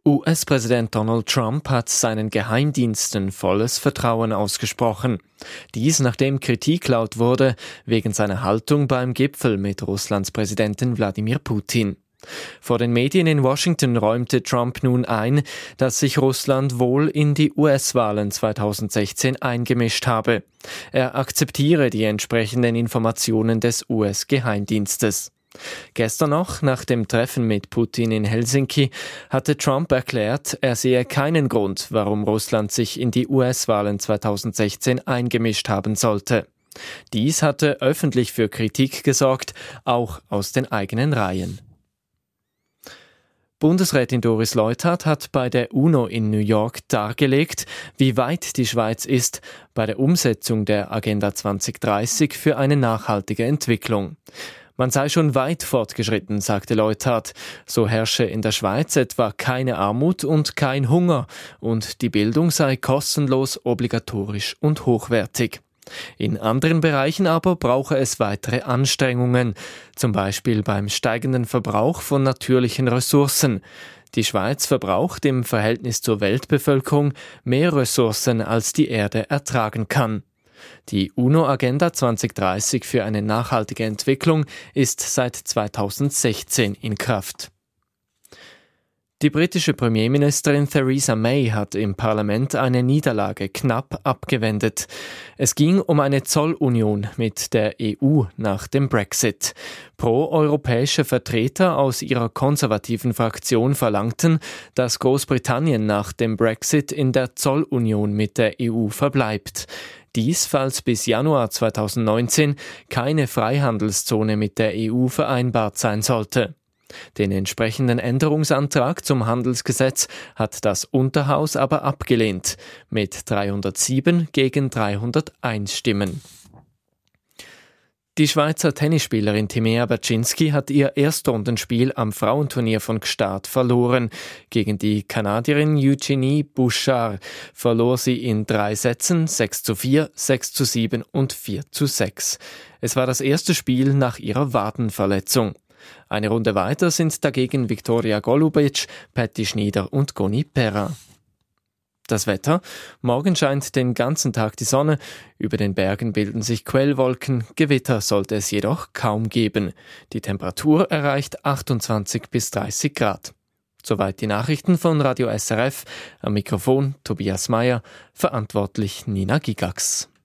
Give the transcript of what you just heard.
US-Präsident Donald Trump hat seinen Geheimdiensten volles Vertrauen ausgesprochen. Dies, nachdem Kritik laut wurde wegen seiner Haltung beim Gipfel mit Russlands Präsidenten Wladimir Putin. Vor den Medien in Washington räumte Trump nun ein, dass sich Russland wohl in die US-Wahlen 2016 eingemischt habe. Er akzeptiere die entsprechenden Informationen des US-Geheimdienstes. Gestern noch, nach dem Treffen mit Putin in Helsinki, hatte Trump erklärt, er sehe keinen Grund, warum Russland sich in die US-Wahlen 2016 eingemischt haben sollte. Dies hatte öffentlich für Kritik gesorgt, auch aus den eigenen Reihen. Bundesrätin Doris Leuthard hat bei der UNO in New York dargelegt, wie weit die Schweiz ist bei der Umsetzung der Agenda 2030 für eine nachhaltige Entwicklung. Man sei schon weit fortgeschritten, sagte Leuthard. So herrsche in der Schweiz etwa keine Armut und kein Hunger und die Bildung sei kostenlos, obligatorisch und hochwertig. In anderen Bereichen aber brauche es weitere Anstrengungen, zum Beispiel beim steigenden Verbrauch von natürlichen Ressourcen. Die Schweiz verbraucht im Verhältnis zur Weltbevölkerung mehr Ressourcen, als die Erde ertragen kann. Die UNO-Agenda 2030 für eine nachhaltige Entwicklung ist seit 2016 in Kraft. Die britische Premierministerin Theresa May hat im Parlament eine Niederlage knapp abgewendet. Es ging um eine Zollunion mit der EU nach dem Brexit. Pro-europäische Vertreter aus ihrer konservativen Fraktion verlangten, dass Großbritannien nach dem Brexit in der Zollunion mit der EU verbleibt. Dies, falls bis Januar 2019 keine Freihandelszone mit der EU vereinbart sein sollte. Den entsprechenden Änderungsantrag zum Handelsgesetz hat das Unterhaus aber abgelehnt, mit 307 gegen 301 Stimmen. Die Schweizer Tennisspielerin Timea Bacsinszky hat ihr Erstrundenspiel am Frauenturnier von Gstaad verloren. Gegen die Kanadierin Eugenie Bouchard verlor sie in 3 Sätzen 6:4, 6:7 und 4:6. Es war das erste Spiel nach ihrer Wadenverletzung. Eine Runde weiter sind dagegen Viktoria Golubic, Patti Schnyder und Goni Perrin. Das Wetter: Morgen scheint den ganzen Tag die Sonne, über den Bergen bilden sich Quellwolken, Gewitter sollte es jedoch kaum geben. Die Temperatur erreicht 28 bis 30 Grad. Soweit die Nachrichten von Radio SRF. Am Mikrofon Tobias Meyer, verantwortlich Nina Gigax.